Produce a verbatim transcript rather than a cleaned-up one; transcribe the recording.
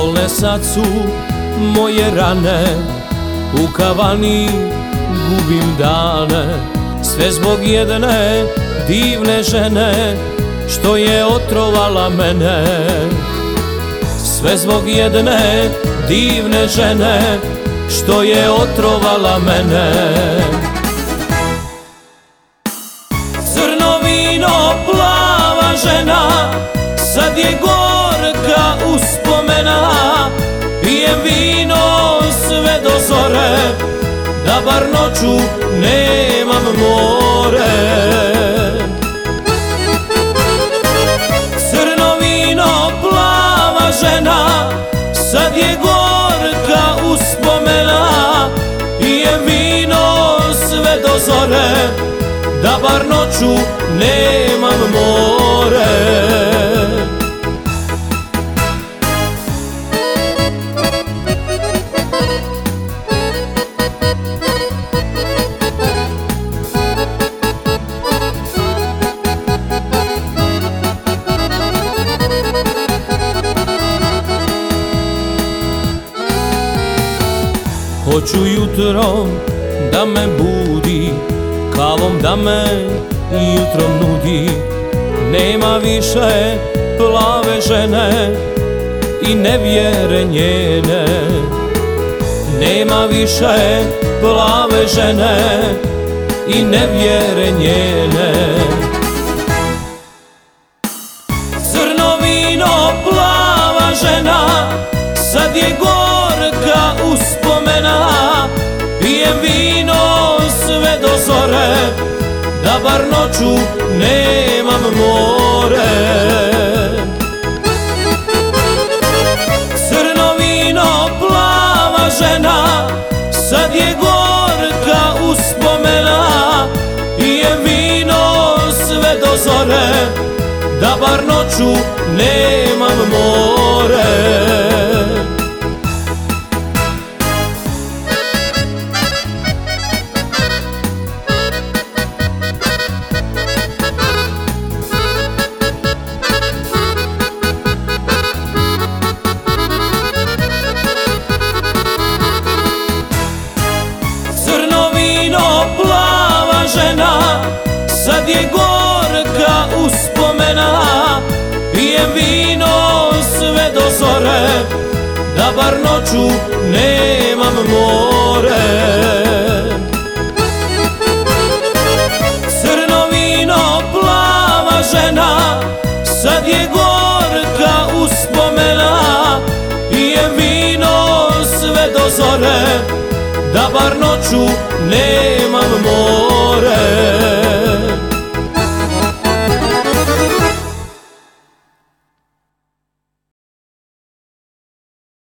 Bolne sad su moje rane, u kavani gubim dane. Sve zbog jedne divne žene, što je otrovala mene. Sve zbog jedne divne žene, što je otrovala mene. Crno vino, plava žena, sad je gorka uspomena. Pijem vino sve do zore, da bar noću nemam more. Crno vino, plava žena, sad je gorka uspomena. Pijem vino sve do zore, da bar noću nemam more. Hoću jutrom da me budi, kavom da me jutrom nudi. Nema više plave žene i nevjere njene. Nema više plave žene i nevjere njene. Crno vino, plava žena, sad je gorka uspomena. Pijem vino sve do zore, da bar noću nemam more. Crno vino, plava žena, sad je gorka uspomena. Pijem vino sve do zore, da bar noću nemam more. Plava žena, sad je gorka uspomena. Pijem vino sve do zore, da bar noću nemam more. Crno vino, plava žena, sad je gorka uspomena. Pijem vino sve do zore, da bar noću nema